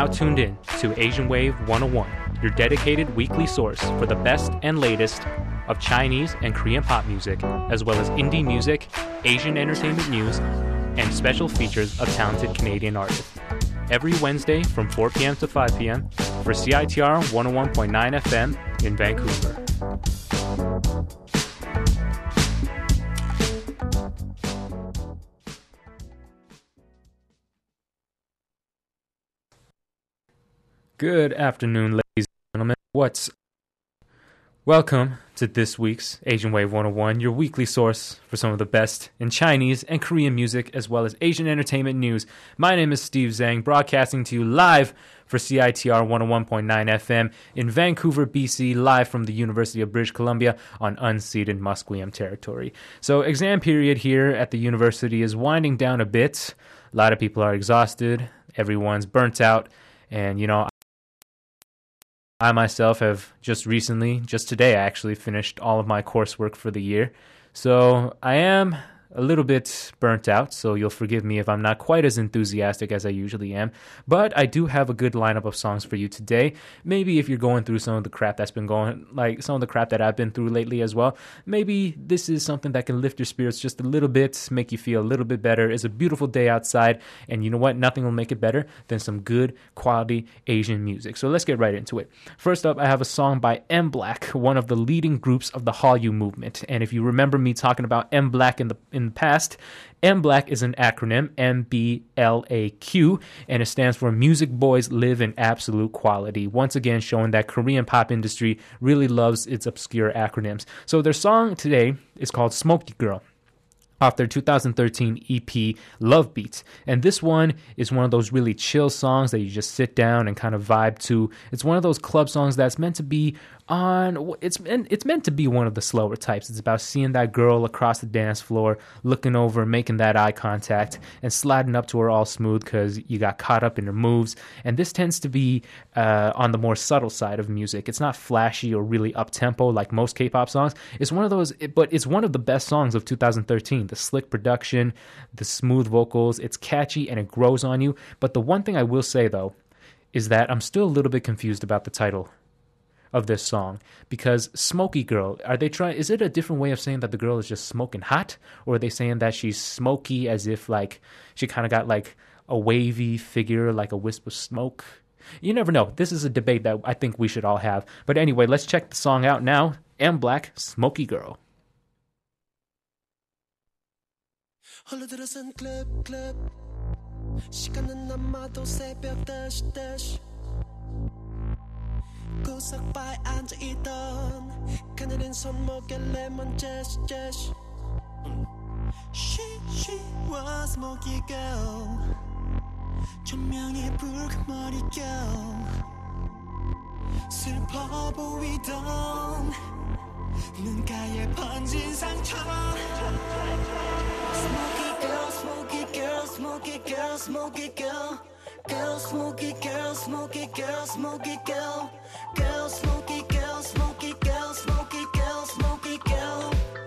now tuned in to Asian Wave 101, your dedicated weekly source for the best and latest of Chinese and Korean pop music, as well as indie music, Asian entertainment news, and special features of talented Canadian artists. Every Wednesday from 4 p.m. to 5 p.m. for CITR 101.9 FM in Vancouver. Good afternoon, ladies and gentlemen. Welcome to this week's Asian Wave 101, your weekly source for some of the best in Chinese and Korean music, as well as Asian entertainment news. My name is Steve Zhang, broadcasting to you live for CITR 101.9 FM in Vancouver, BC, live from the University of British Columbia on unceded Musqueam territory. So exam period here at the university is winding down a bit. A lot of people are exhausted. Everyone's burnt out. And, I myself have just today, I actually finished all of my coursework for the year. So I am a little bit burnt out, so you'll forgive me if I'm not quite as enthusiastic as I usually am. But I do have a good lineup of songs for you today. Maybe if you're going through some of the crap that I've been through lately as well, maybe this is something that can lift your spirits just a little bit, make you feel a little bit better. It's a beautiful day outside, and you know what? Nothing will make it better than some good quality Asian music. So let's get right into it. First up, I have a song by MBLAQ, one of the leading groups of the Hallyu movement. And if you remember me talking about MBLAQ in the past, MBLAQ is an acronym, MBLAQ, and it stands for Music Boys Live in Absolute Quality. Once again, showing that Korean pop industry really loves its obscure acronyms. So their song today is called Smoky Girl, off their 2013 EP Love Beats. And this one is one of those really chill songs that you just sit down and kind of vibe to. It's one of those club songs that's meant to be it's meant to be one of the slower types. It's about seeing that girl across the dance floor, looking over, making that eye contact, and sliding up to her all smooth because you got caught up in her moves. And this tends to be on the more subtle side of music. It's not flashy or really up-tempo like most K-pop songs. It's one of those, but it's one of the best songs of 2013. The slick production, the smooth vocals, it's catchy and it grows on you. But the one thing I will say, though, is that I'm still a little bit confused about the title of this song, because Smoky Girl, is it a different way of saying that the girl is just smoking hot, or are they saying that she's smoky as if like she kind of got like a wavy figure, like a wisp of smoke? You never know. This is a debate that I think we should all have. But anyway, let's check the song out now. MBLAQ, Smoky Girl. 흘러들어선 클럽 시간은 남아도 새벽 다시 구석바에 앉아있던 그녀는 손목에 레몬 제시 She was smoky girl 조명이 붉은 머리결 슬퍼 보이던 눈가에 번진 상처 Smoky girl, smoky girl, smoky girl, smoky girl Girl, smoky girl, smoky girl, smoky girl Girl, smoky girl, smoky girl, smoky girl, smoky girl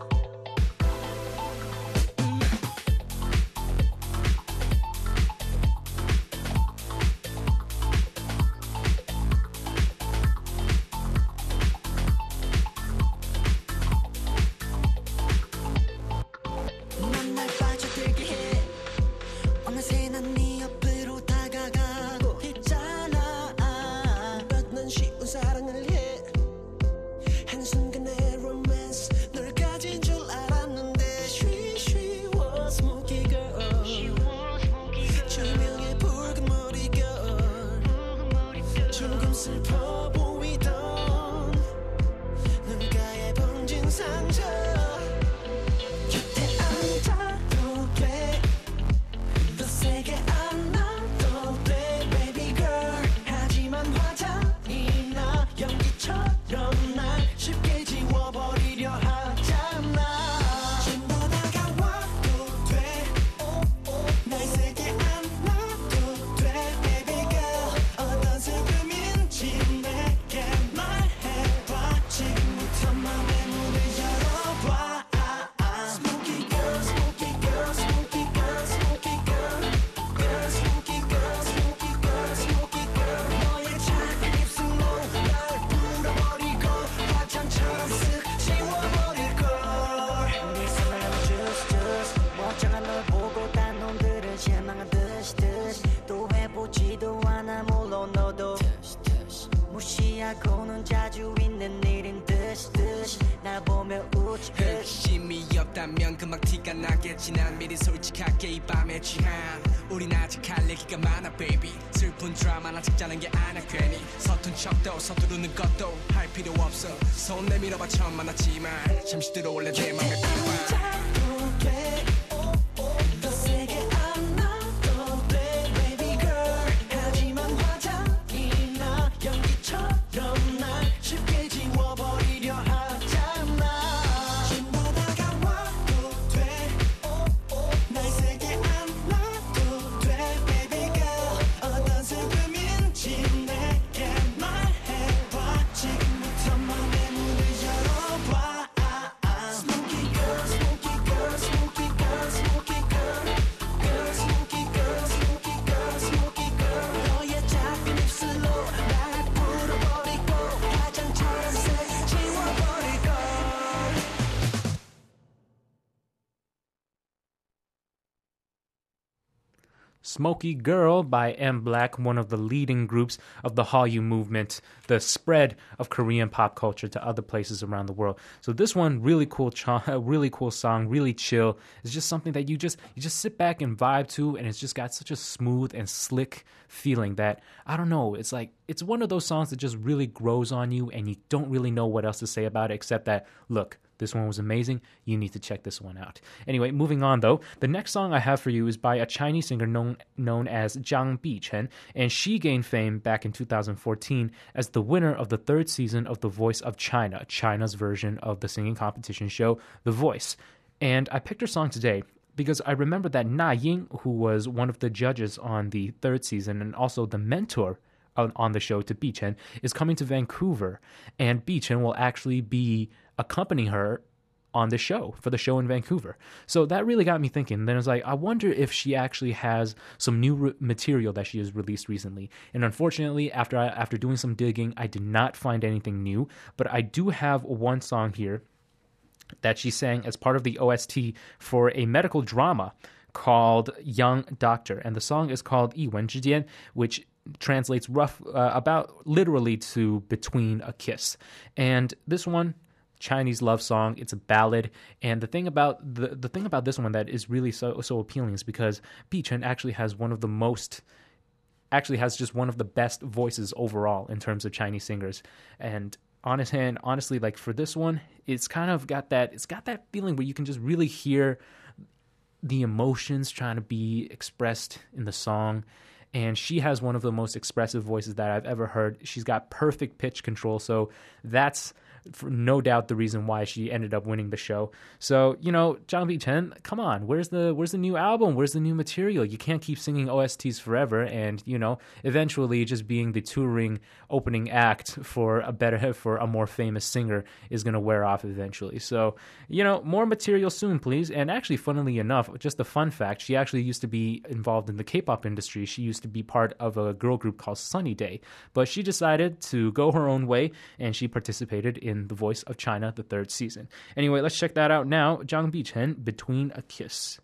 넌날 빠져들게 해 어느새 난 네 옆으로 다가가고 있잖아 넌 쉬운 사랑을 해 않고는 자주 있는 일인 듯이 날 보며 웃지 의심이 없다면 금방 티가 나겠지 난 미리 솔직하게 이 밤에 취한 우린 아직 할 얘기가 많아 baby 슬픈 드라마나 찍자는 게 아니야 괜히 서툰 척도 서두르는 것도 할 필요 없어 손 내밀어봐 처음 만났지만 잠시 들어올래 내 맘에 안아도 돼 더 세게 안아도 돼 baby girl 하지만 화장이 나 연기처럼 날 쉽게 지워버리려 하잖아 전부 다가와도 돼날 세게 안아도 돼 baby girl 어떤 슬픔인지 내게 말해봐 지금부터 맘의 문을 열어봐 Smoky girl, smoky girl, smoky girl, smoky girl Girl, smoky girl, smoky girl, smoky girl 너의 작은 입술로 날 불어버리고 화장처럼 색 지워버리고 Smoky Girl by M Black, one of the leading groups of the Hallyu movement, the spread of Korean pop culture to other places around the world. So this one, really cool song, really chill. It's just something that you just sit back and vibe to, and it's just got such a smooth and slick feeling that, I don't know, it's like, it's one of those songs that just really grows on you, and you don't really know what else to say about it except that, look, this one was amazing. You need to check this one out. Anyway, moving on though. The next song I have for you is by a Chinese singer known as Zhang Bichen, and she gained fame back in 2014 as the winner of the 3rd season of The Voice of China, China's version of the singing competition show, The Voice. And I picked her song today because I remember that Na Ying, who was one of the judges on the 3rd season and also the mentor on the show to Bichen, is coming to Vancouver, and Bichen will actually be accompanying her on the show, for the show in Vancouver. So that really got me thinking. Then I was like, I wonder if she actually has some new material that she has released recently. And unfortunately, after doing some digging, I did not find anything new, but I do have one song here that she sang as part of the OST for a medical drama called Young Doctor, and the song is called 一吻之间, which translates about literally to between a kiss. And this one, Chinese love song, it's a ballad, and the thing about this one that is really so appealing is because Bichen actually has just one of the best voices overall in terms of Chinese singers. And honestly, like for this one, it's kind of got that feeling where you can just really hear the emotions trying to be expressed in the song. And she has one of the most expressive voices that I've ever heard. She's got perfect pitch control, so that's no doubt the reason why she ended up winning the show. So, Zhang Bichen, come on, where's the new album? Where's the new material? You can't keep singing OSTs forever, and eventually just being the touring opening act for a more famous singer is going to wear off eventually. So, more material soon, please. And actually, funnily enough, just a fun fact, she actually used to be involved in the K-pop industry. She used to be part of a girl group called Sunny Day, but she decided to go her own way, and she participated in The Voice of China, the 3rd season. Anyway, let's check that out now. Zhang Bichen, Between a Kiss.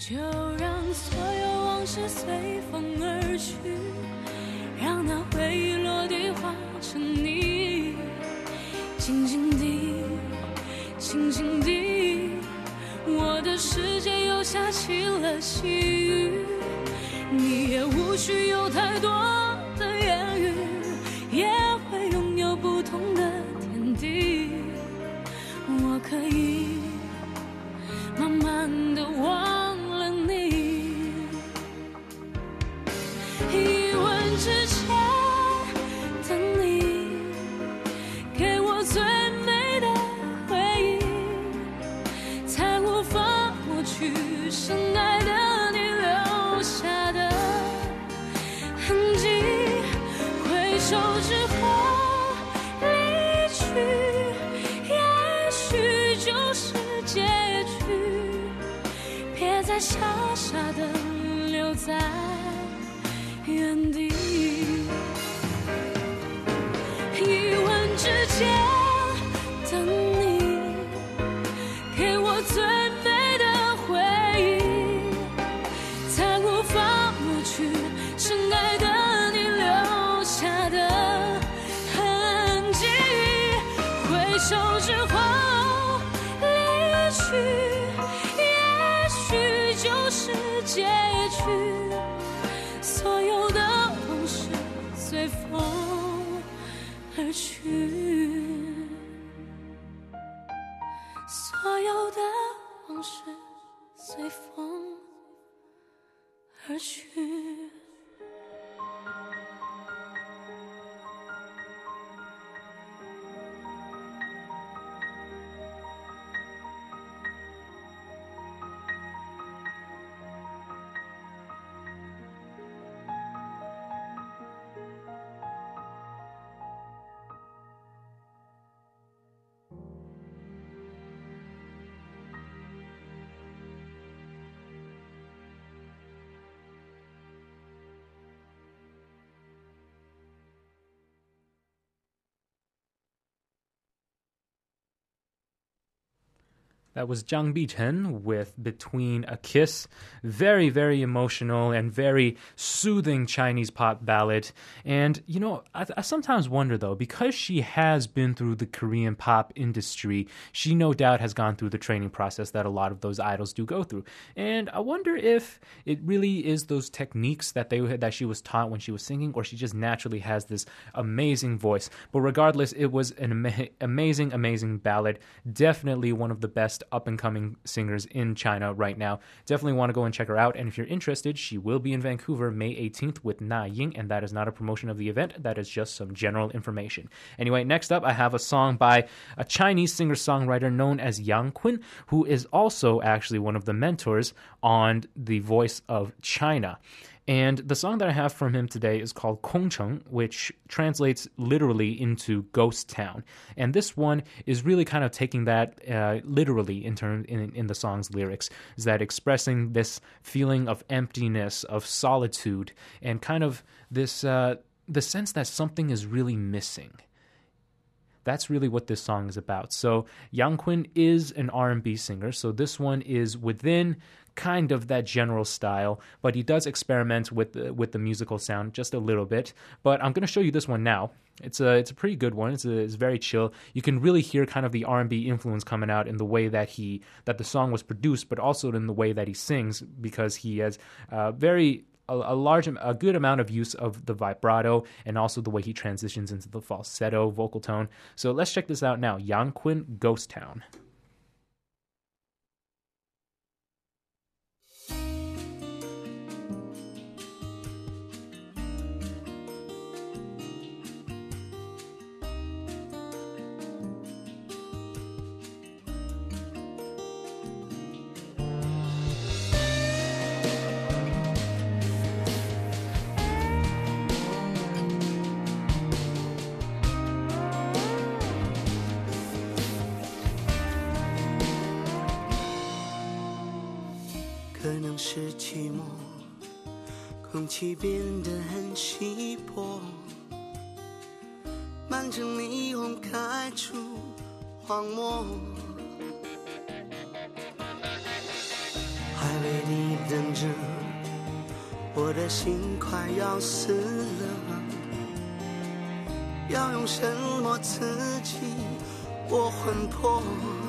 就让所有往事随风而去，让那回忆落地化成泥，静静地，静静地，我的世界又下起了细雨，你也无需有太多的言语，也会拥有不同的天地，我可以慢慢地忘了你。一吻之前的你，给我最美的回忆，才无法抹去深爱的你留下的痕迹。回首之后离去，也许就是结局，别再傻傻的留在原地。一吻之间的你，给我最美的回忆，才无法抹去深爱的你留下的痕迹。回首之后离去，也许就是结局，所有的往事随风而去，所有的往事随风而去。 That was Zhang Bichen with Between a Kiss. Very, very emotional and very soothing Chinese pop ballad. And, you know, I sometimes wonder, though, because she has been through the Korean pop industry, she no doubt has gone through the training process that a lot of those idols do go through. And I wonder if it really is those techniques that she was taught when she was singing, or she just naturally has this amazing voice. But regardless, it was an amazing, amazing ballad. Definitely one of the best up-and-coming singers in China right now. Definitely want to go and check her out, and if you're interested, she will be in Vancouver May 18th with Na Ying, and that is not a promotion of the event, that is just some general information. Anyway, next up, I have a song by a Chinese singer-songwriter known as Yang Kun, who is also actually one of the mentors on The Voice of China. And the song that I have from him today is called Kongcheng, which translates literally into ghost town. And this one is really kind of taking that literally in the song's lyrics, is that expressing this feeling of emptiness, of solitude, and kind of this the sense that something is really missing. That's really what this song is about. So Yang Kun is an R&B singer, so this one is within kind of that general style, but he does experiment with the musical sound just a little bit. But I'm going to show you this one now. It's a pretty good one. It's very chill. You can really hear kind of the R&B influence coming out in the way that the song was produced, but also in the way that he sings, because he has a good amount of use of the vibrato and also the way he transitions into the falsetto vocal tone. So let's check this out now. Yang Kun, Ghost Town. 是寂寞，空气变得很稀薄，满城霓虹开出荒漠，还为你等着，我的心快要死了，要用什么刺激我魂魄？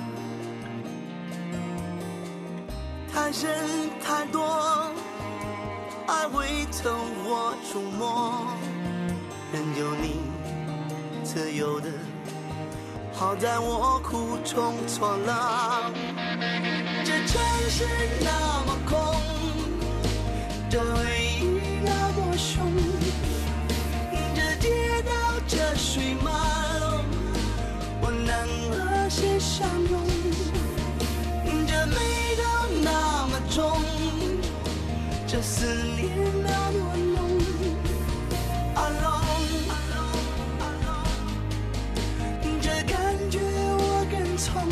太深太多，爱未曾我触摸，任由你自由的，好在我苦中作乐。这城市那么空，这回忆那么凶，这街道这水马龙，我能和谁相拥？这味道那么重，这思念那么浓。Alone， 这感觉我更从。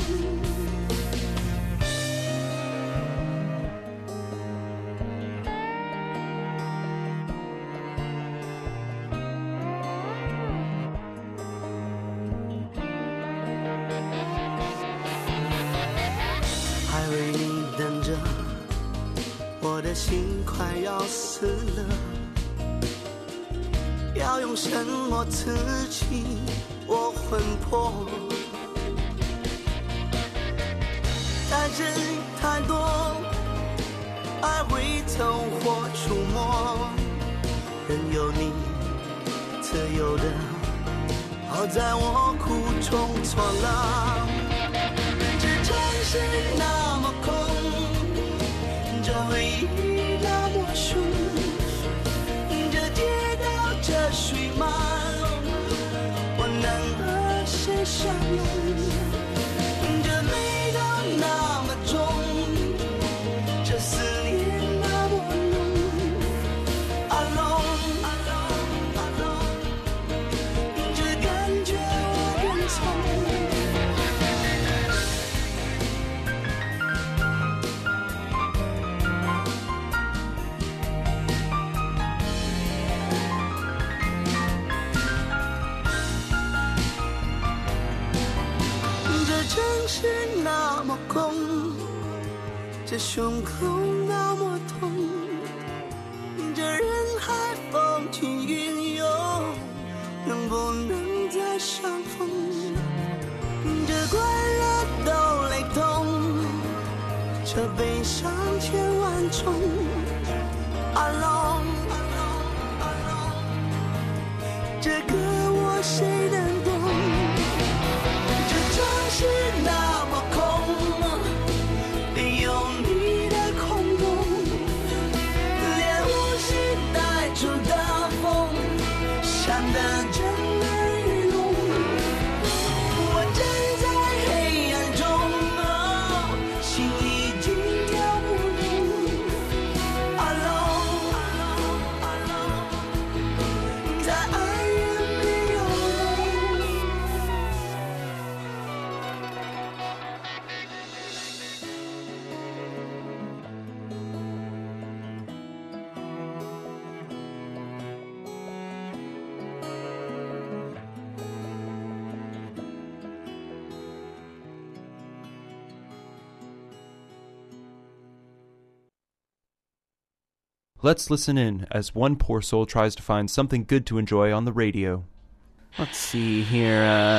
还为你等着，我的心快要死了，要用什么刺激我魂魄？太真太多，爱未曾我触摸，任由你自由的，好在我苦中作乐。这城市那么空，这回忆那么凶，这街道这水马龙，我能和谁相拥？这味道那么重，这思念那么浓。Alone， 这感觉我更从。城市那么空，这胸口那么痛，这人海风起云涌，能不能再相逢？这快乐都雷同，这悲伤千万种。Alone， 这歌我谁能懂？是那么空，没有你的空洞，连呼吸带出的风，像得真的雨龙。我站在黑暗中，心已经跳不动。Alone， 在爱人没有梦。 Let's listen in as one poor soul tries to find something good to enjoy on the radio. Let's see here,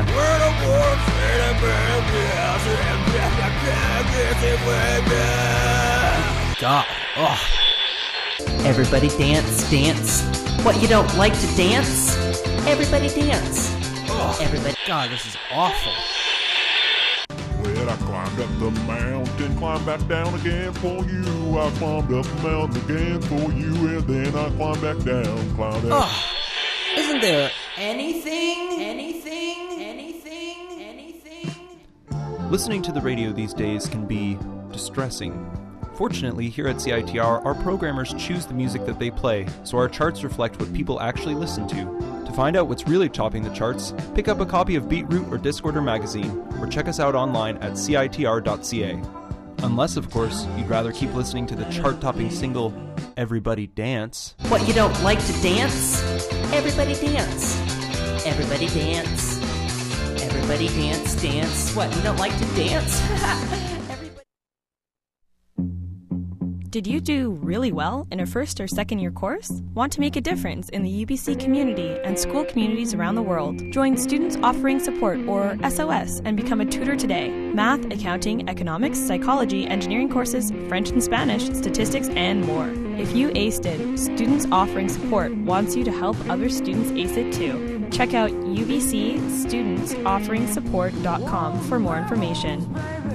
God. Oh. Everybody dance, dance. What, you don't like to dance? Everybody dance. Oh. Everybody. God, this is awful. Well, I climbed up the mountain, climbed back down again for you. I climbed up the mountain again for you, and then I climbed back down, climbed down. Oh, isn't there anything? Listening to the radio these days can be distressing. Fortunately, here at CITR, our programmers choose the music that they play, so our charts reflect what people actually listen to. To find out what's really topping the charts, pick up a copy of Beatroot or Discorder magazine, or check us out online at citr.ca. Unless, of course, you'd rather keep listening to the chart-topping single, Everybody Dance. What, you don't like to dance? Everybody dance. Everybody dance. Everybody dance, dance. What, you don't like to dance? Everybody... Did you do really well in a first or second year course? Want to make a difference in the UBC community and school communities around the world? Join Students Offering Support, or SOS, and become a tutor today. Math, accounting, economics, psychology, engineering courses, French and Spanish, statistics, and more. If you aced it, Students Offering Support wants you to help other students ace it too. Check out ubcstudentsofferingssupport.com for more information.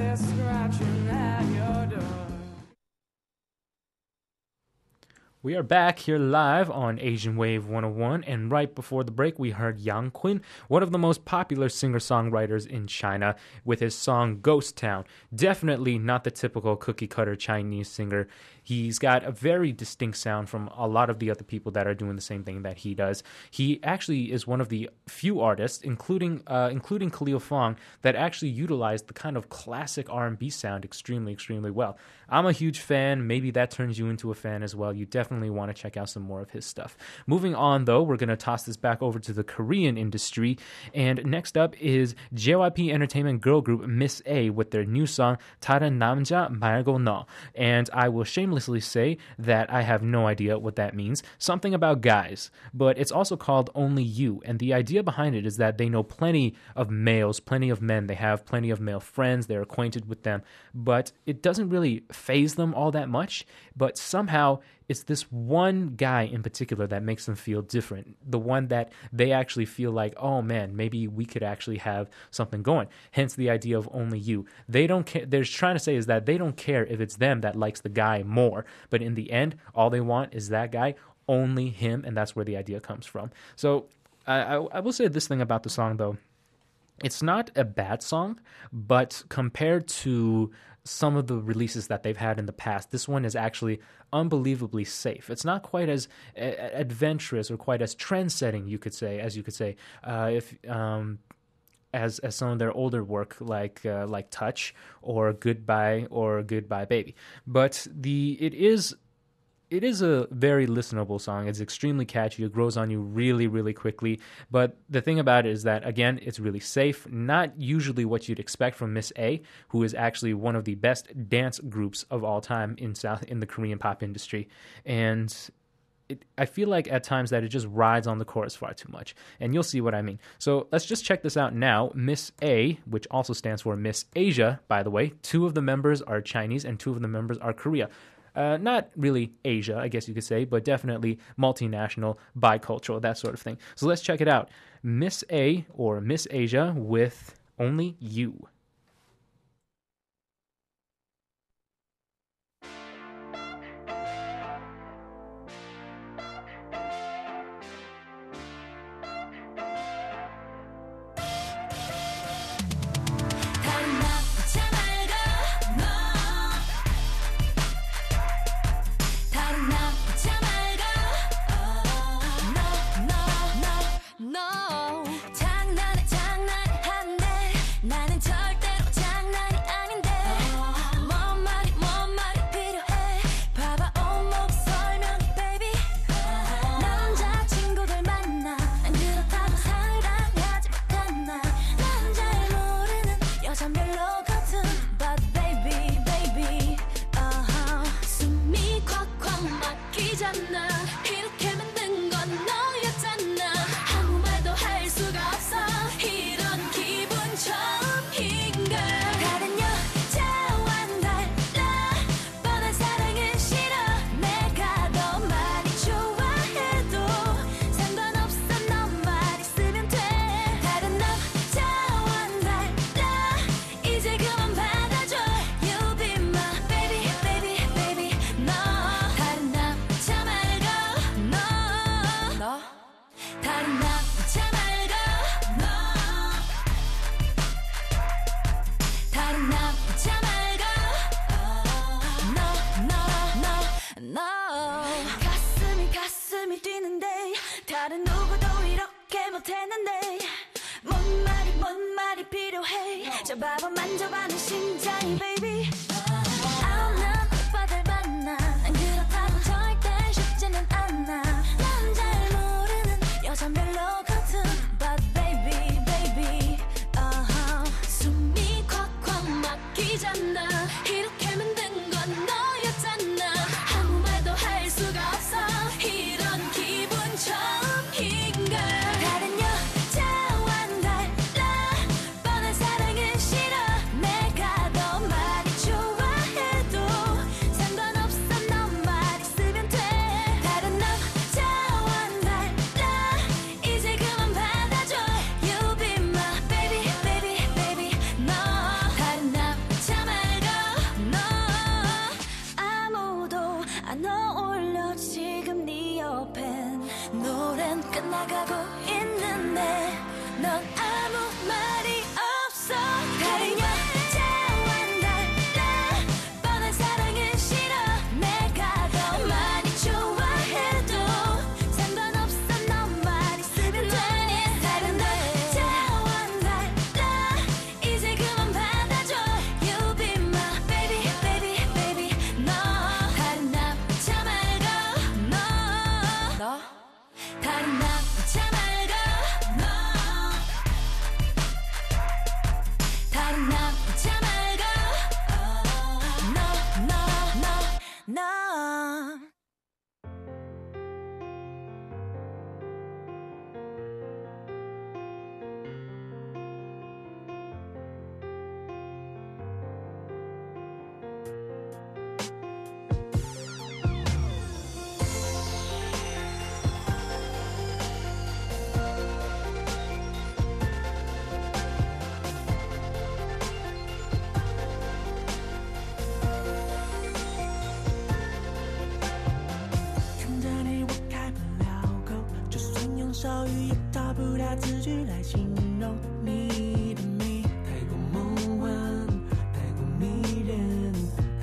We are back here live on Asian Wave 101, and right before the break we heard Yang Qin, one of the most popular singer-songwriters in China, with his song Ghost Town. Definitely not the typical cookie-cutter Chinese singer. He's got a very distinct sound from a lot of the other people that are doing the same thing that he does. He actually is one of the few artists, including Khalil Fong, that actually utilized the kind of classic R&B sound extremely, extremely well. I'm a huge fan. Maybe that turns you into a fan as well. You definitely want to check out some more of his stuff. Moving on, though, we're going to toss this back over to the Korean industry. And next up is JYP Entertainment girl group Miss A with their new song 다른 남자 말고 너. And I will shamelessly say that I have no idea what that means. Something about guys. But it's also called Only You. And the idea behind it is that they know plenty of males, plenty of men. They have plenty of male friends. They're acquainted with them. But it doesn't really faze them all that much. But somehow it's this one guy in particular that makes them feel different. The one that they actually feel like, oh man, maybe we could actually have something going. Hence the idea of Only You. They don't care. They're trying to say is that they don't care if it's them that likes the guy more. But in the end, all they want is that guy, only him. And that's where the idea comes from. So I will say this thing about the song, though. It's not a bad song, but compared to some of the releases that they've had in the past, this one is actually unbelievably safe. It's not quite as adventurous or quite as trend-setting, you could say, as some of their older work, like Touch or Goodbye Baby. But it is a very listenable song. It's extremely catchy. It grows on you really, really quickly. But the thing about it is that, again, it's really safe. Not usually what you'd expect from Miss A, who is actually one of the best dance groups of all time in the Korean pop industry. And I feel like at times that it just rides on the chorus far too much. And you'll see what I mean. So let's just check this out now. Miss A, which also stands for Miss Asia, by the way. 2 of the members are Chinese and 2 of the members are Korea. Not really Asia, I guess you could say, but definitely multinational, bicultural, that sort of thing. So let's check it out. Miss A, or Miss Asia, with Only You. No, 장난해 한데 나는 절대로 장난이 아닌데 뭔 말이 필요해 봐봐 온몸 설명이 baby 남자친구들 만나 안 그렇다고 사랑하지 못했나 난 잘 모르는 여잔 별로거든 but baby 숨이 콱콱 막히잖아 이렇게 만든 건 너였잖아 아무 말도 할 수가 없어 이런 기분 처음인가 다른 여자와 달라 뻔한 사랑은 싫어 내가 더 많이 좋아해도 상관없어 너만 있으면 돼 다른 남자와 달라 이제 그만 받아줘 You be my baby no 다른 남자 말고 no 다른 남자 말고 no 다른 남자 말고 no 가슴이 뛰는데 다른 누구도 이렇게 못했는데 뭔 말이 필요해 잡아봐 만져봐는 심장이 baby 아는 오빠들 만나 안 그렇다고 절대 쉽지는 않아 난 잘 모르는 여잔 별로거든 but baby 숨이 콱콱 막히잖아 이렇게 만든 건 너였잖아 다가가고 있는데 넌 아무 말이 없어 다른 여자와 달라 뻔한 사랑은 싫어 내가 더 많이 좋아해도 상관없어 너만 있으면 돼 다른 여자와 달라 이제 그만 받아줘 You be my baby baby baby 너 다른 남자 말고 너 다른 남자 말고 너 다른 남자 말고 너 看着你，我开不了口，就算用手语也找不到字句来形容你的美，太过梦幻，太过迷人，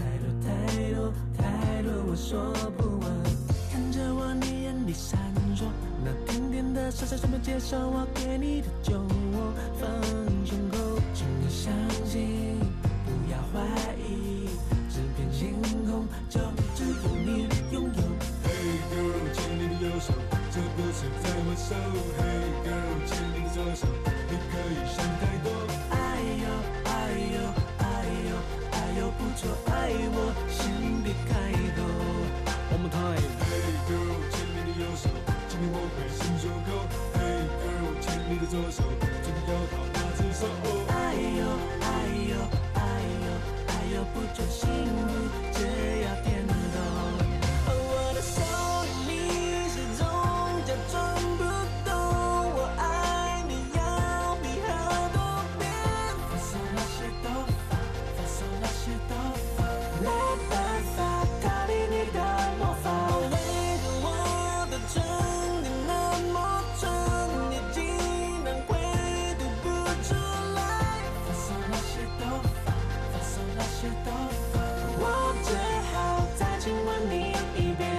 太多我说不完。看着我，你眼里闪烁，那甜甜的傻傻准备接受我给你的酒窝，放胸口，请你相信，不要怀疑，这片星空就只有你拥有。Hey girl， 牵你的右手，这不是在握手。Hey girl， 牵你的左手，你可以想太多。哎呦哎呦哎呦哎呦，不错，爱我心里开口。One more time。Hey girl， 牵你的右手，今天我会先说口。Hey girl， 牵你的左手，真的要到那只手。哎呦哎呦哎呦哎呦，不做幸福，只要点头。我的手里你始终假装不懂，我爱你要比好多遍。放松那些头发，放松那些头发，没办法逃离你的魔法。为何我的唇你那么纯，你竟然会读不出来？放松那些头发，放松那些头发，我只好再亲吻你一遍。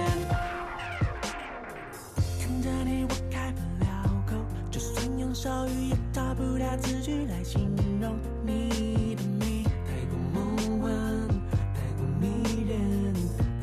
看着你，我开不了口，就算用手语也找不到字句来形容你的美，太过梦幻，太过迷人，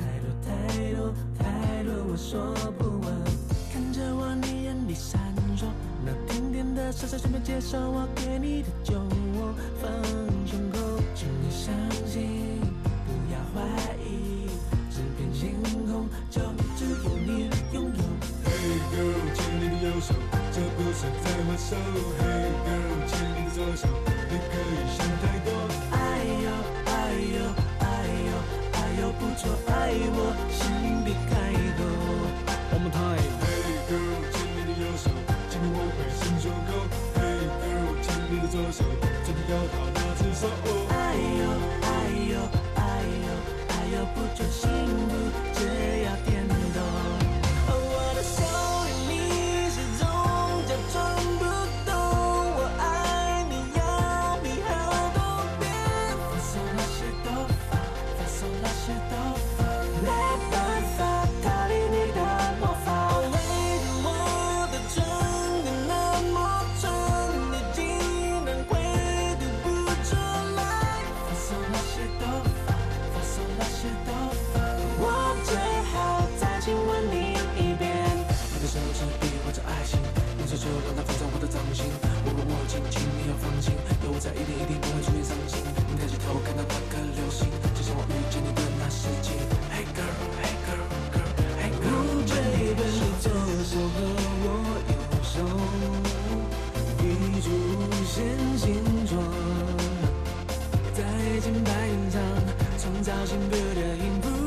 太多我说不完。看着我，你眼里闪烁，那甜甜的傻傻准备接受我给你的酒窝，放胸口，请你相信，不要怀疑，这片星空就只有你拥有。Hey girl， 牵你的右手，这不是在握手。Hey girl， 牵你的左手，你可以想太多。哎呦哎呦哎呦哎呦，不错，爱我心里开口。One more time。Hey girl， 牵你的右手，今天我会先说口。Hey girl， 牵你的左手，真的要到那只手。哎呦哎呦哎呦哎呦，不做幸福，只要点头。我的手里你始终假装不懂，我爱你要比好多遍。放松那些头发，放松那些头发，没办法逃离你的魔法。为何我的唇你那么纯，你竟然会读不出来？放松那些头发，放松那些头发，我只好再亲吻你一遍。你的手指比划着爱心，用手就让它放在我的掌心，我握紧紧，你要放心，有我在一定不会出现伤心。你抬起头看到那颗流星，就像我遇见你的那时期。Hey girl， Hey girl，Hey girl，Baby， 你左手和我右手已出现形状，在键盘上创造幸福的音符。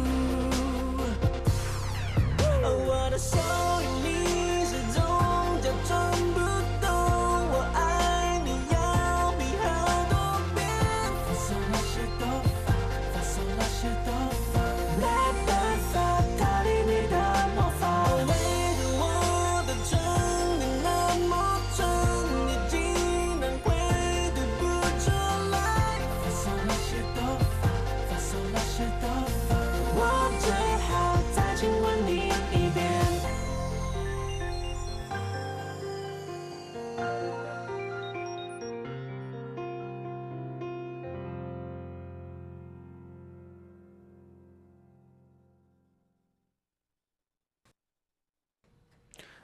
我的手里你始终假装不懂，我爱你要比好多遍。放松那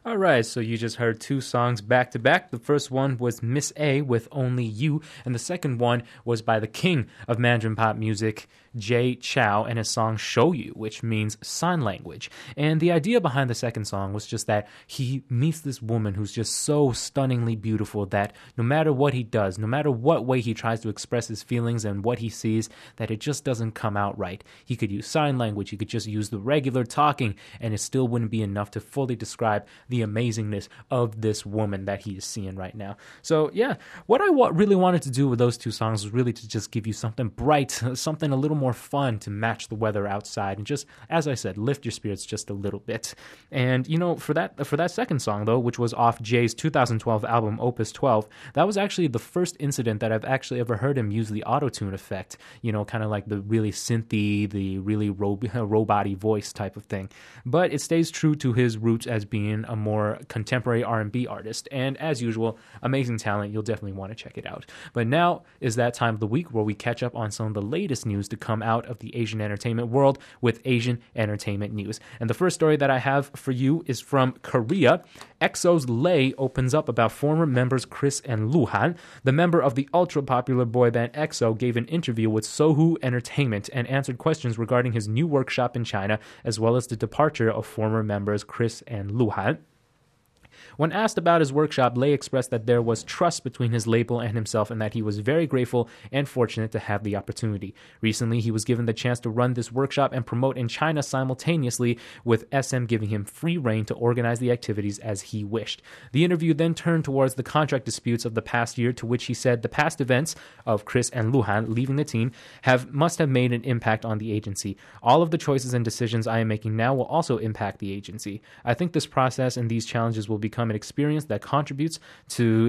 All right, so you just heard two songs back to back. The first one was Miss A with Only You, and the second one was by the king of Mandarin pop music, Jay Chou, and his song Show You, which means sign language. And the idea behind the second song was just that he meets this woman who's just so stunningly beautiful that no matter what he does, no matter what way he tries to express his feelings and what he sees, that it just doesn't come out right. He could use sign language, he could just use the regular talking, and it still wouldn't be enough to fully describe the amazingness of this woman that he is seeing right now. So yeah, what I really wanted to do with those two songs was really to just give you something bright, something a little more fun to match the weather outside, and just, as I said, lift your spirits just a little bit. And you know, for that second song though, which was off Jay's 2012 album Opus 12, that was actually the first incident that I've actually ever heard him use the auto-tune effect, you know, kind of like the really synthy, the really robot-y voice type of thing. But it stays true to his roots as being a more contemporary R&B artist, and as usual, amazing talent. You'll definitely want to check it out. But now is that time of the week where we catch up on some of the latest news to come out of the Asian entertainment world with Asian entertainment news. And the first story that I have for you is from Korea. EXO's Lay opens up about former members Chris and Luhan. The member of the ultra-popular boy band EXO gave an interview with Sohu Entertainment and answered questions regarding his new workshop in China, as well as the departure of former members Chris and Luhan. When asked about his workshop, Lay expressed that there was trust between his label and himself and that he was very grateful and fortunate to have the opportunity. Recently, he was given the chance to run this workshop and promote in China simultaneously, with SM giving him free rein to organize the activities as he wished. The interview then turned towards the contract disputes of the past year, to which he said the past events of Chris and Luhan leaving the team must have made an impact on the agency. All of the choices and decisions I am making now will also impact the agency. I think this process and these challenges will become an experience that contributes to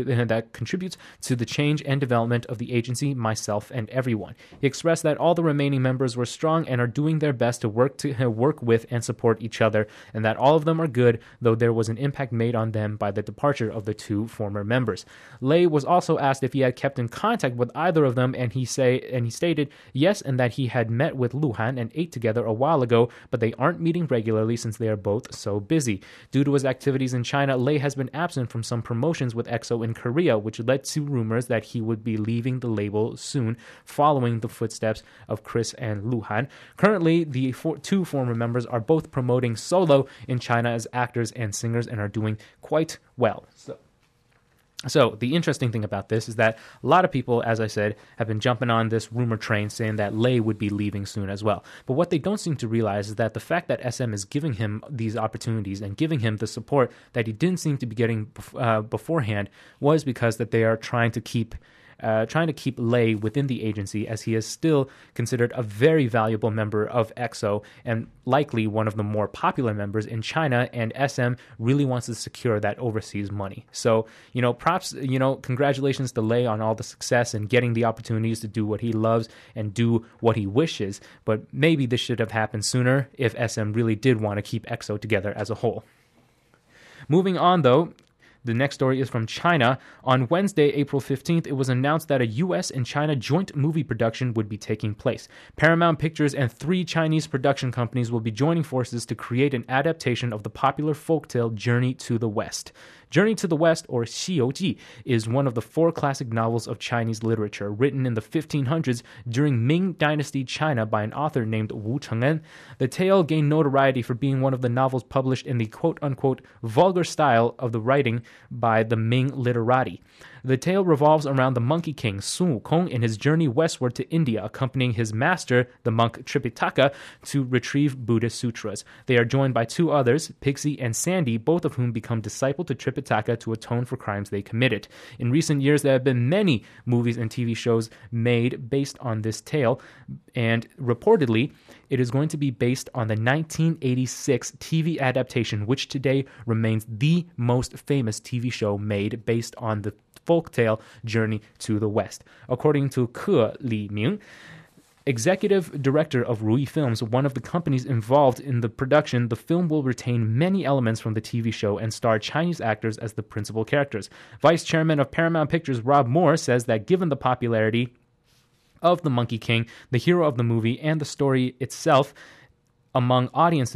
the change and development of the agency, myself, and everyone. He expressed that all the remaining members were strong and are doing their best to work with and support each other, and that all of them are good, though there was an impact made on them by the departure of the two former members. Lay was also asked if he had kept in contact with either of them, and he stated yes, and that he had met with Luhan and ate together a while ago, but they aren't meeting regularly since they are both so busy. Due to his activities in China, Lay has been absent from some promotions with EXO in Korea, which led to rumors that he would be leaving the label soon, following the footsteps of Chris and Luhan. Currently, the two former members are both promoting solo in China as actors and singers and are doing quite well. So the interesting thing about this is that a lot of people, as I said, have been jumping on this rumor train saying that Lay would be leaving soon as well. But what they don't seem to realize is that the fact that SM is giving him these opportunities and giving him the support that he didn't seem to be getting beforehand was because that they are trying to keep Lay within the agency, as he is still considered a very valuable member of EXO and likely one of the more popular members in China, and SM really wants to secure that overseas money. So, congratulations to Lay on all the success and getting the opportunities to do what he loves and do what he wishes, but maybe this should have happened sooner if SM really did want to keep EXO together as a whole. Moving on, though, the next story is from China. On Wednesday, April 15th, it was announced that a U.S. and China joint movie production would be taking place. Paramount Pictures and 3 Chinese production companies will be joining forces to create an adaptation of the popular folktale Journey to the West. Journey to the West, or 西游记, is one of the 4 classic novels of Chinese literature, written in the 1500s during Ming Dynasty China by an author named Wu Cheng'en. The tale gained notoriety for being one of the novels published in the quote-unquote vulgar style of the writing by the Ming literati. The tale revolves around the Monkey King, Sun Wukong, in his journey westward to India, accompanying his master, the monk Tripitaka, to retrieve Buddhist sutras. They are joined by 2 others, Pixie and Sandy, both of whom become disciples to Tripitaka to atone for crimes they committed. In recent years, there have been many movies and TV shows made based on this tale, and reportedly, it is going to be based on the 1986 TV adaptation, which today remains the most famous TV show made based on the folktale Journey to the West. According to Ke Li-ming, executive director of Ruyi Films, one of the companies involved in the production, the film will retain many elements from the TV show and star Chinese actors as the principal characters. Vice chairman of Paramount Pictures, Rob Moore, says that given the popularity of the Monkey King, the hero of the movie, and the story itself among audiences,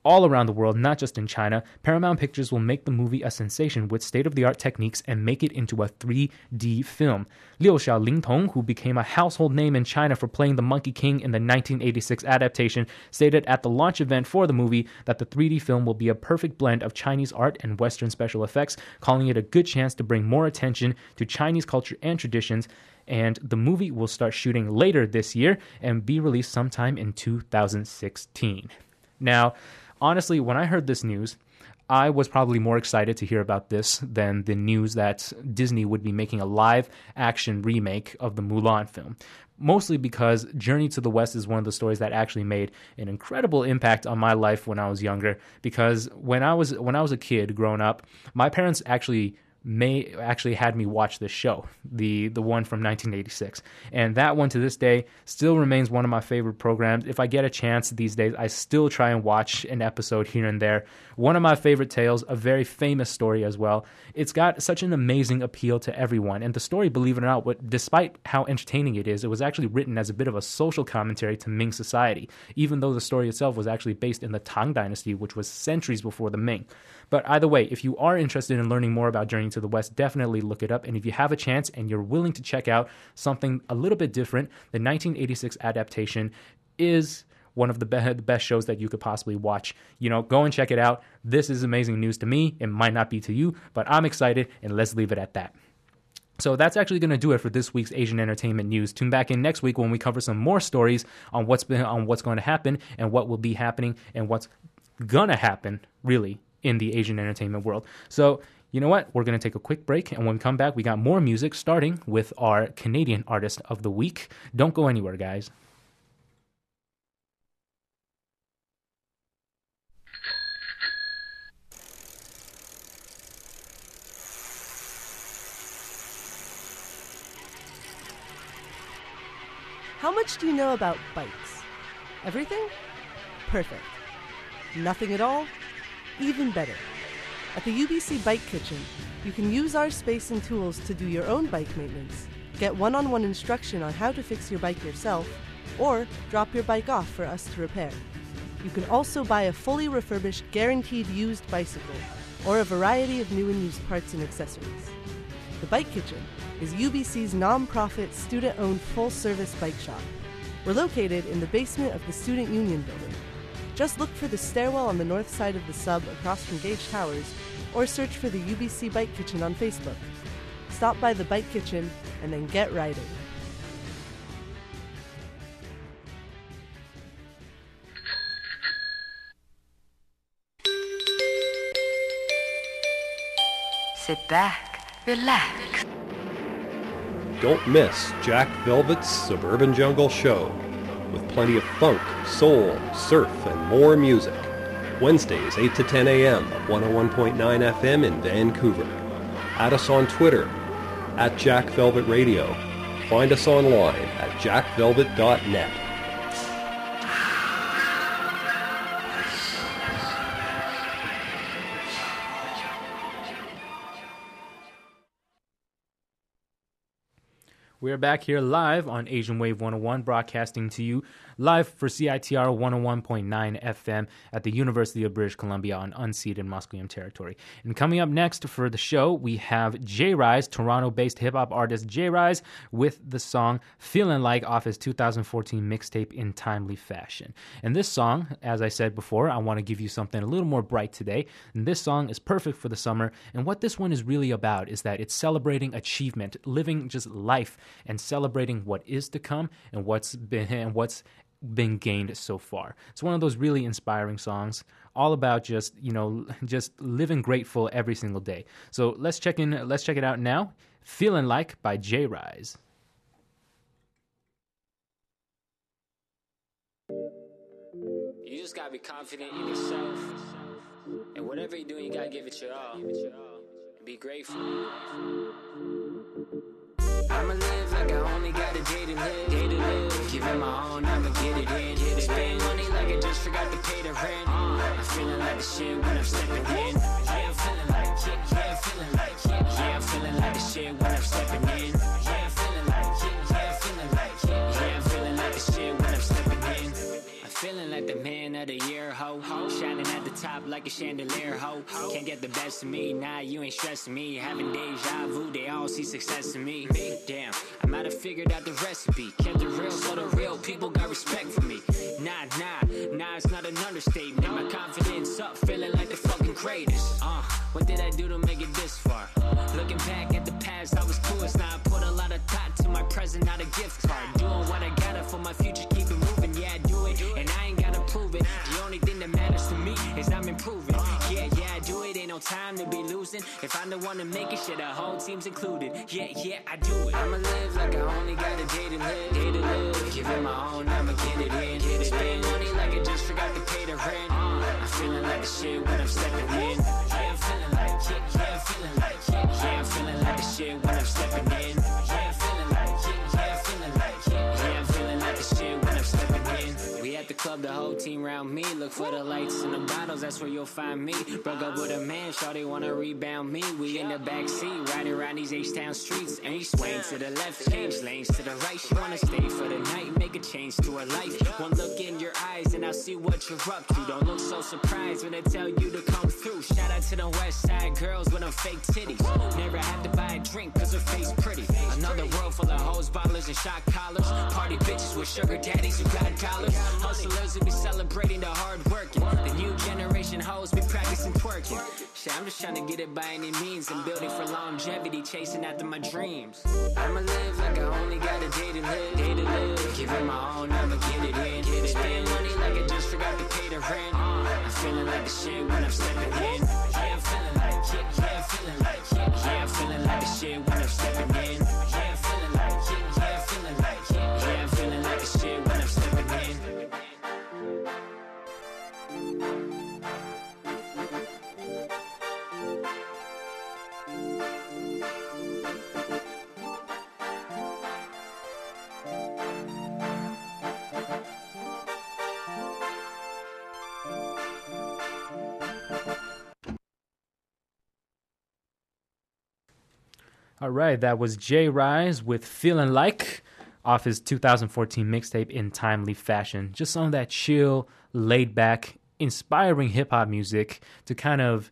all around the world, not just in China, Paramount Pictures will make the movie a sensation with state-of-the-art techniques and make it into a 3D film. Liu Xiaolingtong, who became a household name in China for playing the Monkey King in the 1986 adaptation, stated at the launch event for the movie that the 3D film will be a perfect blend of Chinese art and Western special effects, calling it a good chance to bring more attention to Chinese culture and traditions. And the movie will start shooting later this year and be released sometime in 2016. Now, honestly, when I heard this news, I was probably more excited to hear about this than the news that Disney would be making a live-action remake of the Mulan film. Mostly because Journey to the West is one of the stories that actually made an incredible impact on my life when I was younger. Because when I was a kid growing up, my parents actually had me watch this show, the one from 1986. And that one to this day still remains one of my favorite programs. If I get a chance these days, I still try and watch an episode here and there. One of my favorite tales, a very famous story as well. It's got such an amazing appeal to everyone. And the story, believe it or not, despite how entertaining it is, it was actually written as a bit of a social commentary to Ming society, even though the story itself was actually based in the Tang Dynasty, which was centuries before the Ming. But either way, if you are interested in learning more about Journey to the West, definitely look it up. And if you have a chance and you're willing to check out something a little bit different, the 1986 adaptation is one of the best shows that you could possibly watch. Go and check it out. This is amazing news to me. It might not be to you, but I'm excited, and let's leave it at that. So that's actually going to do it for this week's Asian Entertainment News. Tune back in next week when we cover some more stories on what's going to happen and what will be happening and what's going to happen, really, in the Asian entertainment world. So, you know what? We're going to take a quick break, and when we come back, we got more music, starting with our Canadian Artist of the Week. Don't go anywhere, guys. How much do you know about bikes? Everything? Perfect. Nothing at all? Even better. At the UBC Bike Kitchen, you can use our space and tools to do your own bike maintenance, get one-on-one instruction on how to fix your bike yourself, or drop your bike off for us to repair. You can also buy a fully refurbished, guaranteed used bicycle, or a variety of new and used parts and accessories. The Bike Kitchen is UBC's non-profit, student-owned, full-service bike shop. We're located in the basement of the Student Union building. Just look for the stairwell on the north side of the sub across from Gage Towers, or search for the UBC Bike Kitchen on Facebook. Stop by the Bike Kitchen and then get riding. Sit back, relax. Don't miss Jack Velvet's Suburban Jungle Show, with plenty of funk, soul, surf, and more music. Wednesdays, 8 to 10 a.m. at 101.9 FM in Vancouver. Add us on Twitter, at Jack Velvet Radio. Find us online at jackvelvet.net. We're back here live on Asian Wave 101, broadcasting to you live for CITR 101.9 FM at the University of British Columbia on unceded Musqueam territory. And coming up next for the show, we have J-Rise, Toronto-based hip-hop artist J-Rise, with the song Feelin' Like off his 2014 mixtape In Timely Fashion. And this song, as I said before, I want to give you something a little more bright today. And this song is perfect for the summer. And what this one is really about is that it's celebrating achievement, living just life, and celebrating what is to come and what's been gained so far. It's one of those really inspiring songs, all about just living grateful every single day. So let's check it out now. Feelin' Like by J-Rise. You just gotta be confident in yourself, and whatever you're doing, you gotta give it your all. Be grateful. I'ma live like I only got a day to live. Give it my all, I'ma get it in. Spend money like I just forgot to pay the rent. I'm feeling like the shit when I'm stepping in. Yeah, I'm feeling like, yeah, I'm feeling like, yeah, I'm feeling like the shit when I'm stepping in. Yeah, I'm feeling like, yeah, I'm feeling like, yeah, I'm feeling like the shit when I'm stepping in. I'm feeling like the man of the year, ho. Shining at like a chandelier, ho. Can't get the best of me, nah, you ain't stressing me. Having deja vu, they all see success in me. Damn, I might have figured out the recipe. Kept it real, so the real people got respect for me. Nah, it's not an understatement. My confidence up, feeling like the fucking greatest. What did I do to make it this far? Looking back at the past, I was clueless. Now I put a lot of thought to my present, not a gift card. Doing what I gotta for my future, keep it moving. Yeah, I do it, and I ain't gotta prove it. The only thing that matters to me is I'm improving. Yeah, I do it, ain't no time to be losing. If I'm the one to make it, shit, the whole team's included. Yeah, I do it. I'ma live like I only got a day to live. Give it my all, I'ma get it in. Spend money like I just forgot to pay the rent. I'm feeling like the shit when I'm stepping in. Yeah, I'm feeling like, I'm feeling like, I'm feeling like the shit when I'm stepping in. Yeah, I'm feeling like, I'm feeling like, I'm feeling like the shit when I'm stepping in. We at the club, the whole team round me. Look for the lights and the bottles, that's where you'll find me. Broke up with a man, shawty wanna rebound me. We in the backseat, riding around these H-Town streets. And he swaying to the left, change lanes to the right. She wanna stay for the night, make a change to her life. One look in your eyes and I'll see what you're up to. Don't look so surprised when I tell you to come through. Shout out to the west side girls with them fake titties. Never have to buy a drink cause her face pretty. Another world full of hoes, bottlers and shot collars. Party bitches with sugar daddies who got collars. Hustlers who be celebrating the hard working. The new generation hoes be practicing twerking. Shit, I'm just trying to get it by any means. I'm building for longevity, chasing after my dreams. I'ma live like I only got a day to live. Give it my all, I'ma get it in. Spend money like I just forgot to pay the rent. I'm feeling like the shit when I'm stepping in. Yeah, I'm feeling like, I'm feeling like, I'm feeling like the shit when I'm stepping in. Yeah, I'm feeling like, I'm feeling like, I'm feeling like the shit when I'm stepping in. All right, that was Jay Rise with Feeling Like off his 2014 mixtape In Timely Fashion. Just some of that chill, laid back, inspiring hip hop music to kind of,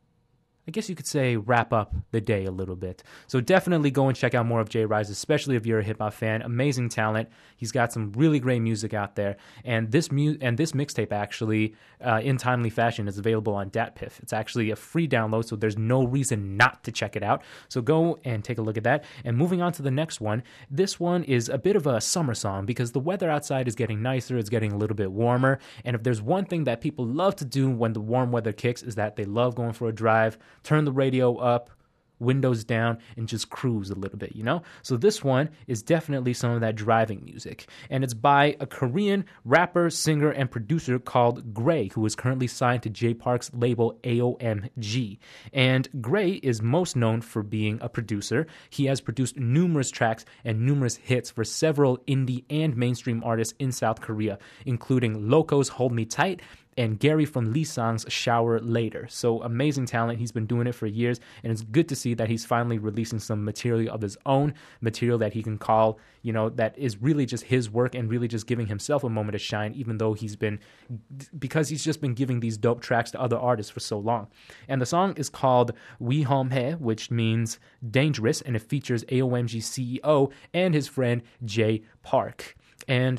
I guess you could say, wrap up the day a little bit. So definitely go and check out more of Jay Rise, especially if you're a hip-hop fan. Amazing talent. He's got some really great music out there. And this mixtape, actually, In Timely Fashion, is available on DatPiff. It's actually a free download, so there's no reason not to check it out. So go and take a look at that. And moving on to the next one, this one is a bit of a summer song because the weather outside is getting nicer. It's getting a little bit warmer. And if there's one thing that people love to do when the warm weather kicks is that they love going for a drive, turn the radio up, windows down, and just cruise a little bit, you know? So this one is definitely some of that driving music. And it's by a Korean rapper, singer, and producer called Gray, who is currently signed to Jay Park's label AOMG. And Gray is most known for being a producer. He has produced numerous tracks and numerous hits for several indie and mainstream artists in South Korea, including Loco's Hold Me Tight and Gary from Lee Sang's Shower Later. So amazing talent. He's been doing it for years, and it's good to see that he's finally releasing some material of his own, material that he can call, you know, that is really just his work and really just giving himself a moment to shine, even though because he's just been giving these dope tracks to other artists for so long. And the song is called We Hom He, which means dangerous, and it features AOMG CEO and his friend Jay Park. And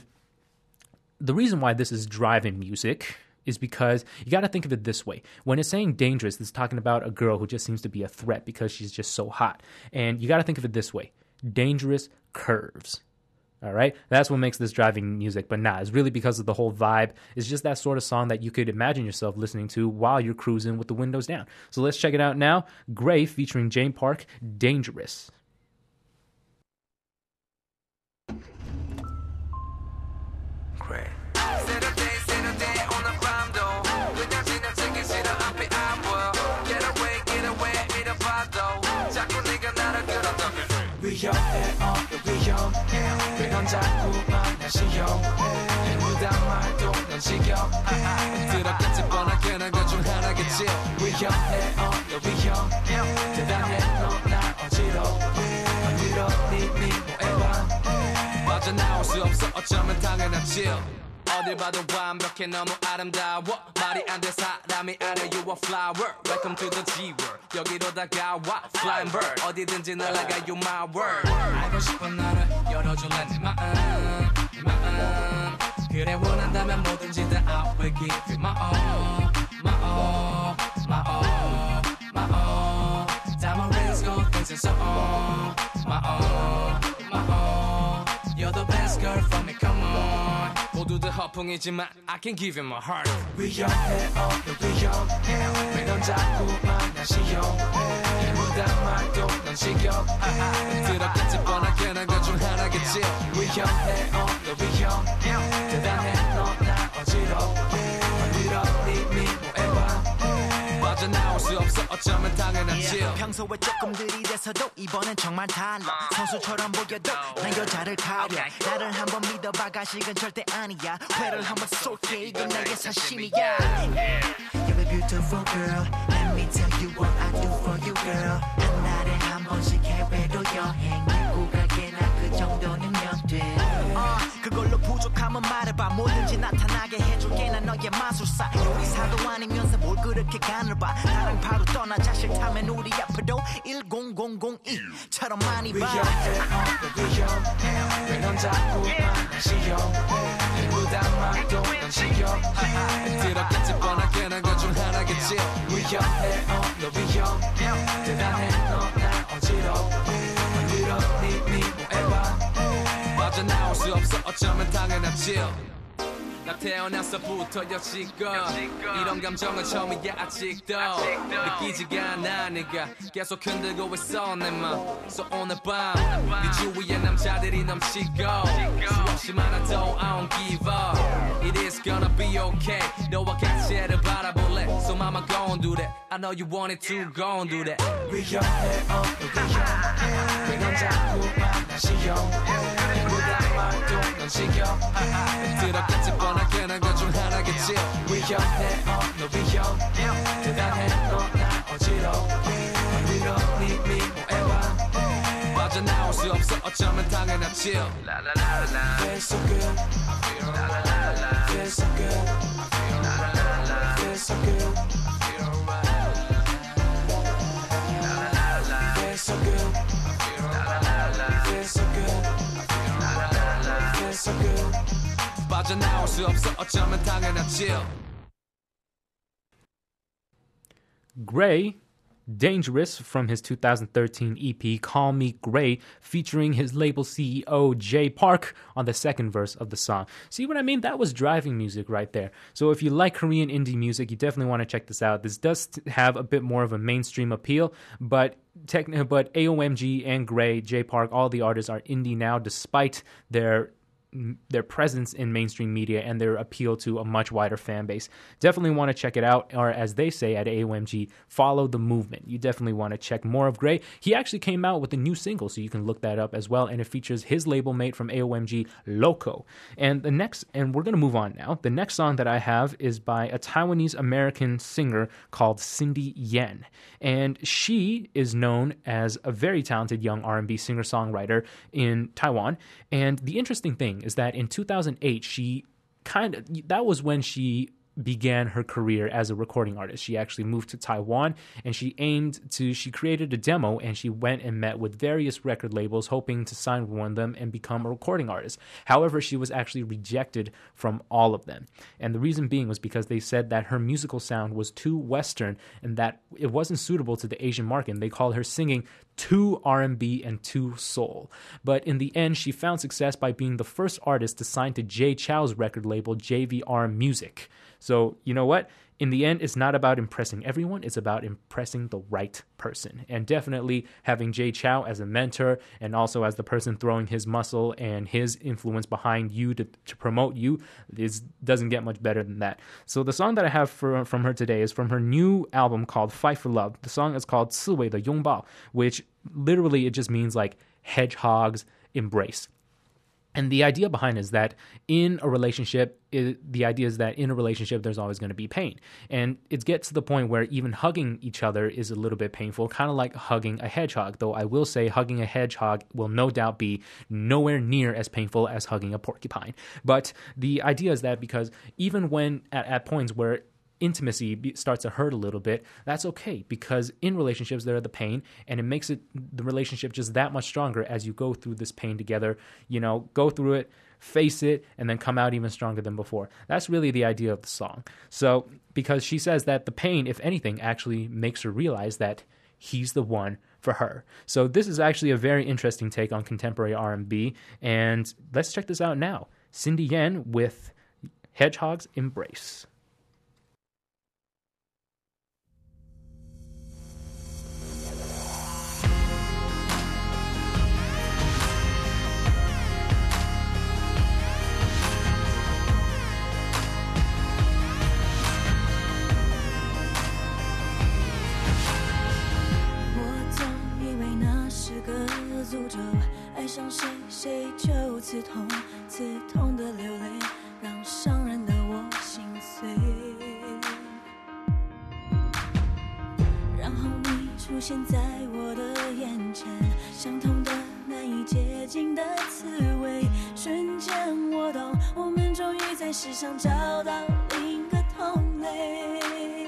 the reason why this is driving music is because you got to think of it this way. When it's saying dangerous, it's talking about a girl who just seems to be a threat because she's just so hot. And you got to think of it this way. Dangerous curves. All right? That's what makes this driving music. But it's really because of the whole vibe. It's just that sort of song that you could imagine yourself listening to while you're cruising with the windows down. So let's check it out now. Gray featuring Jay Park, Dangerous. Gray. 위험해 위험해 왜 넌 자꾸만 날 시험해 무단 말도 넌 지겹해 들었겠지 뻔하게 난 그 중 하나겠지 위험해 너 위험해 대단해 너 날 어지러워해 만들어 네 뭐해봐 빠져나올 수 없어 어쩌면 당연하지 어딜 봐도 완벽해 너무 아름다워 말이 안 돼 사람이 아니야 you a flower Welcome to the G-world 여기로 다가와 Flying bird 어디든지 날아가 you my world 알고 싶은 나를 열어줄래 네 마음 그래 원한다면 뭐든지 다 I will give you my all my all my all my all Diamond rings gold things and so on my all my all You're the best girl for me come on 모두들 허풍이지만 I can give you my heart 위험해 위험해 왜 넌 자꾸만 날 시험해 무단 말도 넌 지겹해 들었겠지 뻔하게 난 것 중 하나겠지 위험해 위험해 대단해 넌 나 어지럽게 만들어 네 미모해봐 빠져나올 수 없어 어쩌면 당연하지 평소에 조금 들이대서도 이번엔 정말 달라 선수처럼 보여도 난 여자를 가려 나를 한번 믿어봐 가식은 절대 아니야 회를 한번 쏠게 이건 나의 사심이야 You're a beautiful girl Let me tell you what I do for you girl 한 달에 한 번씩 해외로 여행 밀고 갈게 나 그 정도 능력 돼 그걸로 부족하면 말해봐 뭐든지 나타나게 해줄게 난 너의 마술사 요리사도 아니면서 뭘 그렇게 간을 봐 나랑 바로 떠나자 싫다면 우리 앞으로 10002처럼 많이 봐 위험해 왜 넌 자꾸만 날 시험해 무단 말도 넌 지겹해 들었겠지 뻔하게 난 것 중 하나겠지 위험해 너 위험해 대단해 너 나 어지럽게 만들어 네 미모해봐 빠져나올 수 없어 어쩌면 당연하지 나 태어나서부터 여지껏 이런 감정은 처음이야 아직도 느끼지가 않아 네가 계속 흔들고 있어 내 맘 So 오늘 밤네 주위에 남자들이 넘치고 수없이 많아도 I don't give up It is gonna be okay 너와 같이 해를 바라볼래 So mama go and do that I know you want it to go and do that 위험해 위험해 왜 넌 자꾸만 날 시험해 무단 말도 넌 지겹해 들었겠지 뻔하게 난 것 중 하나겠지 위험해 너 위험해 대단해 너 나 어지럽게 만들어 네 미모해봐 빠져나올 수 없어 어쩌면 당연하지 Feel so good Feel so good Feel so good Feel so good Feel so good Feel so good 빠져나올 수 없어 어쩌면 당연하지 Gray, Dangerous from his 2013 EP Call Me Gray, featuring his label CEO Jay Park on the second verse of the song. See what I mean? That was driving music right there. So if you like Korean indie music, you definitely want to check this out. This does have a bit more of a mainstream appeal, but AOMG and Gray, Jay Park, all the artists are indie now despite their presence in mainstream media and their appeal to a much wider fan base. Definitely want to check it out, or as they say at AOMG, follow the movement. You definitely want to check more of Gray. He actually came out with a new single, so you can look that up as well, and it features his label mate from AOMG, Loco. And we're going to move on now. The next song that I have is by a Taiwanese-American singer called Cindy Yen, and she is known as a very talented young R&B singer-songwriter in Taiwan. And the interesting thing is that in 2008, that was when she began her career as a recording artist. She actually moved to Taiwan and she created a demo and she went and met with various record labels hoping to sign with one of them and become a recording artist. However, she was actually rejected from all of them. And the reason being was because they said that her musical sound was too Western and that it wasn't suitable to the Asian market. And they called her singing too R&B and too soul. But in the end, she found success by being the first artist to sign to Jay Chou's record label, JVR Music. So, you know what? In the end, it's not about impressing everyone. It's about impressing the right person. And definitely having Jay Chou as a mentor and also as the person throwing his muscle and his influence behind you to promote you doesn't get much better than that. So the song that I have from her today is from her new album called Fight for Love. The song is called 刺猬的拥抱, which literally it just means like hedgehog's embrace. And the idea behind it is that in a relationship, there's always going to be pain. And it gets to the point where even hugging each other is a little bit painful, kind of like hugging a hedgehog. Though I will say hugging a hedgehog will no doubt be nowhere near as painful as hugging a porcupine. But the idea is that because even when at points where intimacy starts to hurt a little bit, that's okay, because in relationships there are the pain, and it makes the relationship just that much stronger as you go through this pain together. Go through it, face it, and then come out even stronger than before. That's really the idea of the song. So because she says that the pain, if anything, actually makes her realize that he's the one for her. So this is actually a very interesting take on contemporary R&B, and let's check this out now. Cindy Yen with Hedgehog's Embrace. 诅咒，爱上谁谁就刺痛，刺痛的流泪，让伤人的我心碎。然后你出现在我的眼前，相同的难以接近的滋味，瞬间我懂，我们终于在世上找到另一个同类。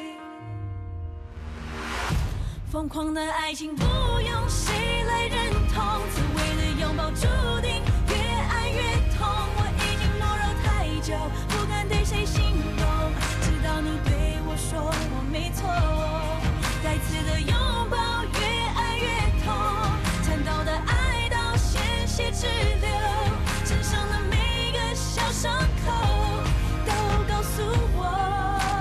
疯狂的爱情不用谁来认同，刺猬的拥抱注定越爱越痛。我已经懦弱太久，不敢对谁心动，直到你对我说我没错。再次的拥抱越爱越痛，惨倒的爱到鲜血直流，身上的每个小伤口都告诉我。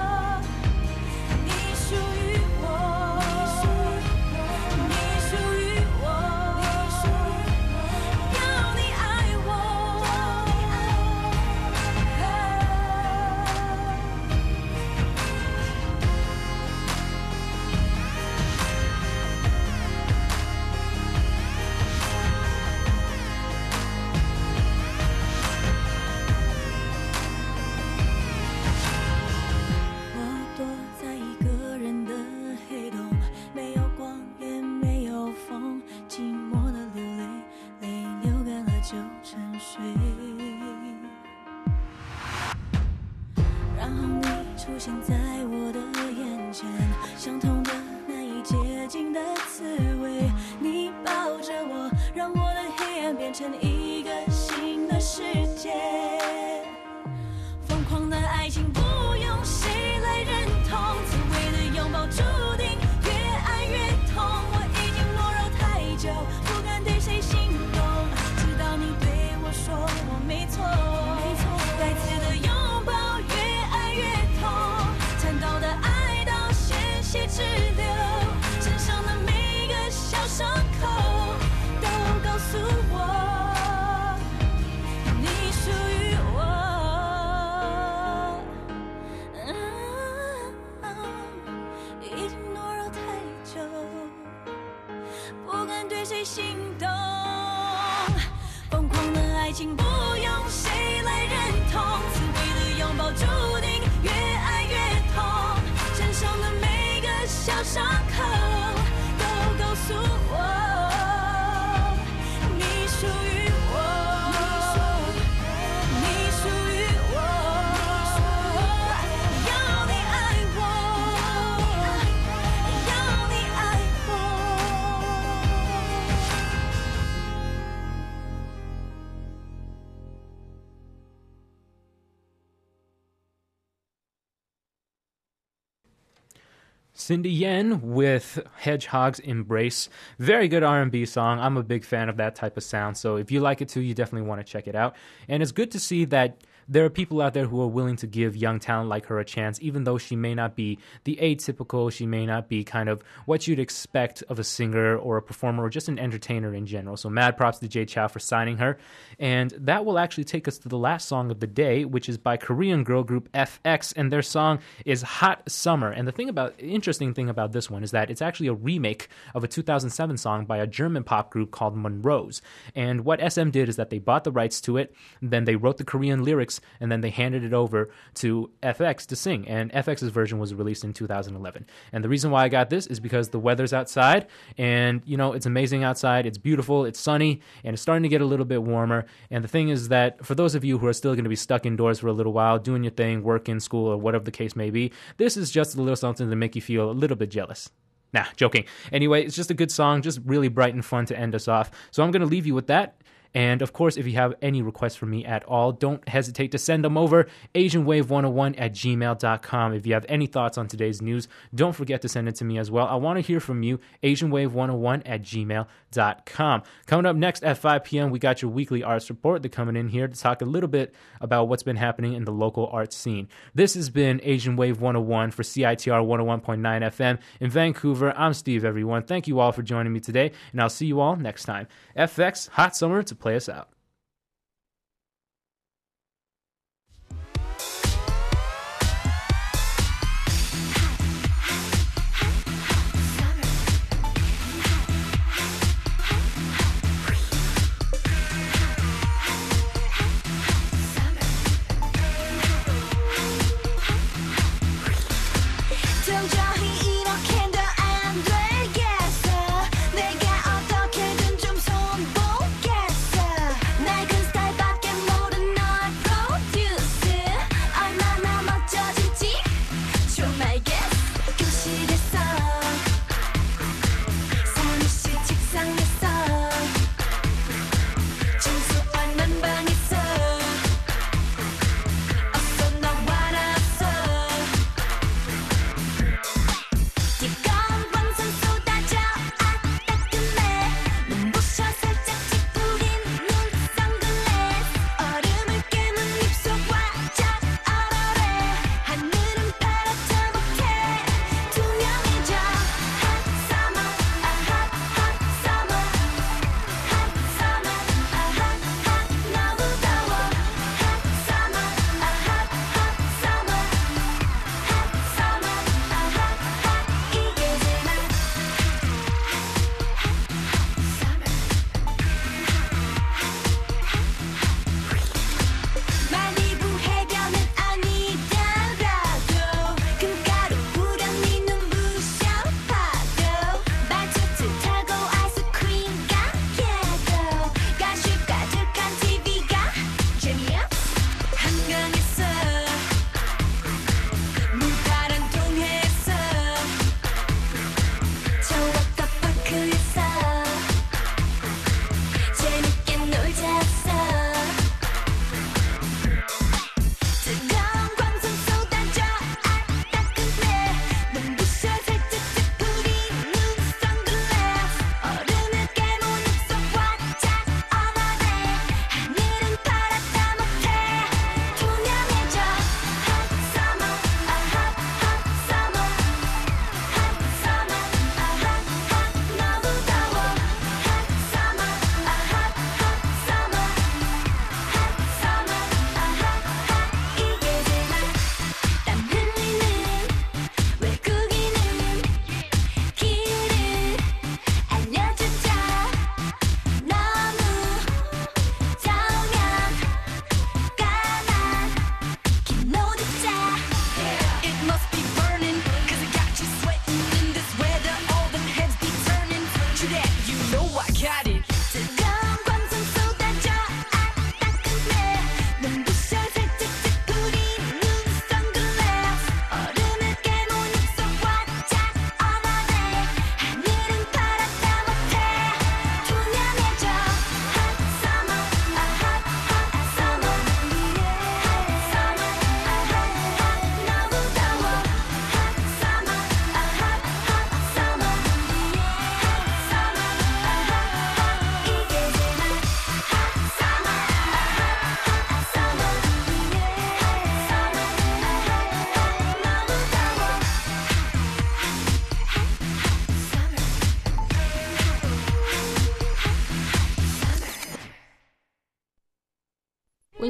Cindy Yen with Hedgehog's Embrace. Very good R&B song. I'm a big fan of that type of sound, so if you like it too, you definitely want to check it out. And it's good to see that there are people out there who are willing to give young talent like her a chance, even though she may not be the atypical, she may not be kind of what you'd expect of a singer or a performer or just an entertainer in general. So mad props to Jay Chou for signing her. And that will actually take us to the last song of the day, which is by Korean girl group FX, and their song is Hot Summer. And the interesting thing about this one is that it's actually a remake of a 2007 song by a German pop group called Monrose. And what SM did is that they bought the rights to it, then they wrote the Korean lyrics, and then they handed it over to FX to sing. And FX's version was released in 2011. And the reason why I got this is because the weather's outside, and it's amazing outside. It's beautiful, it's sunny, and it's starting to get a little bit warmer. And the thing is that for those of you who are still going to be stuck indoors for a little while, doing your thing, working, school, or whatever the case may be, this is just a little something to make you feel a little bit jealous. Nah, joking. Anyway, it's just a good song, just really bright and fun to end us off. So I'm going to leave you with that. And of course, if you have any requests for me at all, don't hesitate to send them over, asianwave101@gmail.com. If you have any thoughts on today's news, don't forget to send it to me as well. I want to hear from you, asianwave101@gmail.com. Coming up next at 5 p.m., we got your weekly arts report. They're coming in here to talk a little bit about what's been happening in the local art scene. This has been Asian Wave 101 for CITR 101.9 FM in Vancouver. I'm Steve, everyone. Thank you all for joining me today, and I'll see you all next time. FX, Hot Summer to play us out.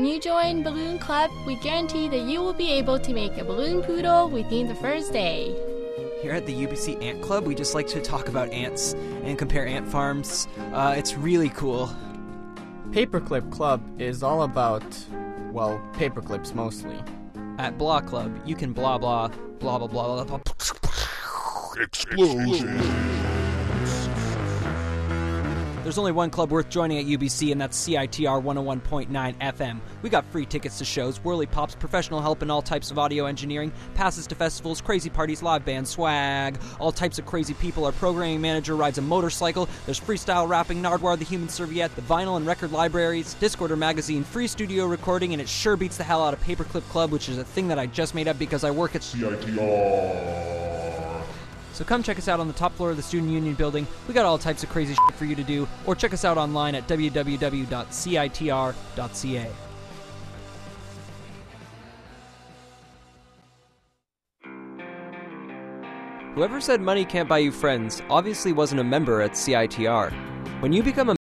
you join Balloon Club, we guarantee that you will be able to make a balloon poodle within the first day. Here at the UBC Ant Club, we just like to talk about ants and compare ant farms. It's really cool. Paperclip Club is all about, well, paperclips mostly. At Blah Club, you can blah blah, blah blah blah blah. Explosion. There's only one club worth joining at UBC, and that's CITR 101.9 FM. We got free tickets to shows, whirly pops, professional help in all types of audio engineering, passes to festivals, crazy parties, live band, swag, all types of crazy people. Our programming manager rides a motorcycle. There's freestyle rapping, Nardwar the Human Serviette, the vinyl and record libraries, Discorder magazine, free studio recording, and it sure beats the hell out of Paperclip Club, which is a thing that I just made up because I work at CITR. So come check us out on the top floor of the Student Union building. We got all types of crazy shit for you to do, or check us out online at www.citr.ca. Whoever said money can't buy you friends obviously wasn't a member at CITR. When you become a